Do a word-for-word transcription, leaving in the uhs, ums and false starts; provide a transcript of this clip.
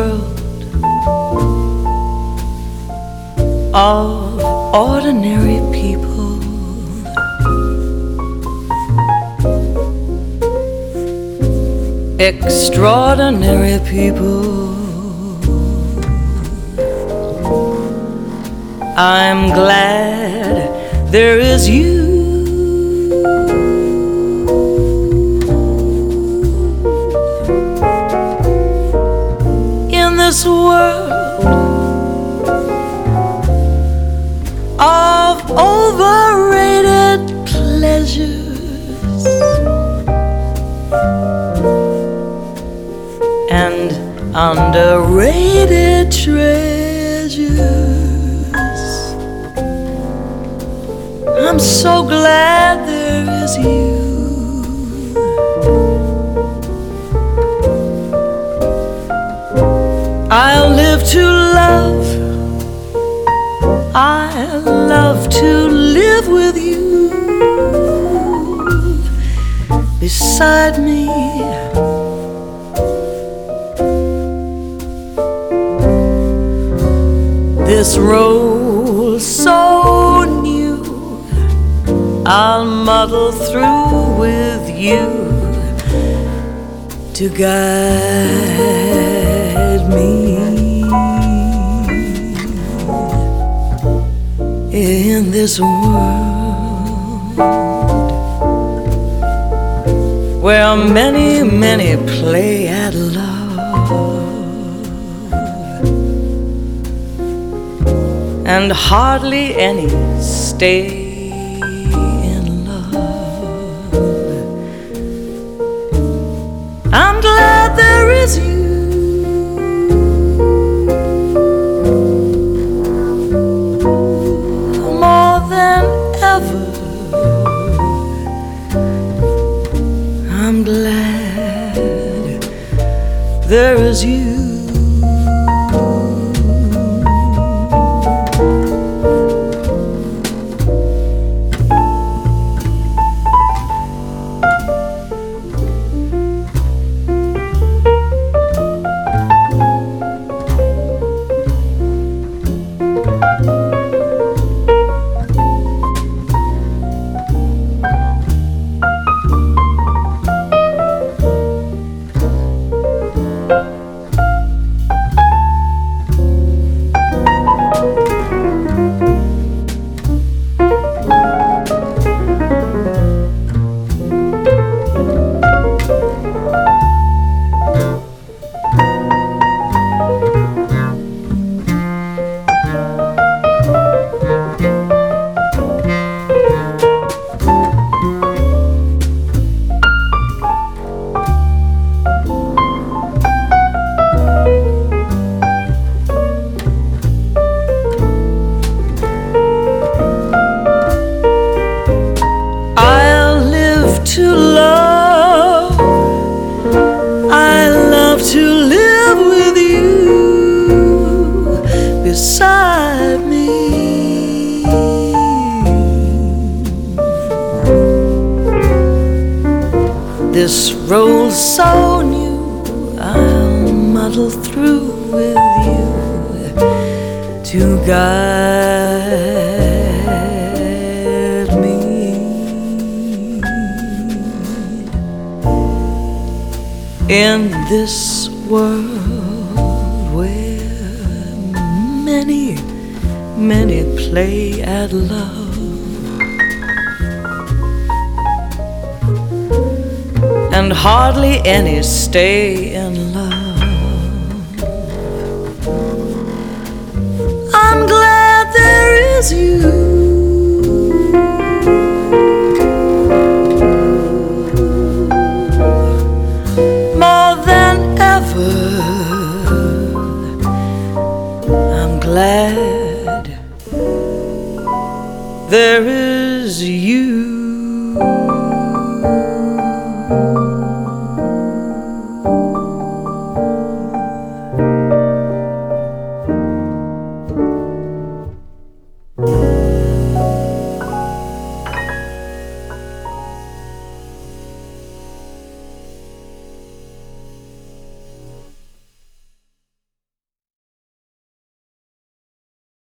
world of ordinary people, extraordinary people. I'm glad there is you. In this world of overrated pleasures and underrated treasures, I'm so glad there is you. I'll live to love, I love to live with you beside me. This role so new, I'll muddle through with you to guide me in this world where many, many play at love and hardly any stay in love. I'm glad there is you. More than ever, I'm glad there is you. To love, I love to live with you beside me. This role's so new, I'll muddle through with you to guide me in this world where many, many play at love and hardly any stay in love. I'm glad there is you. I'm glad there is you.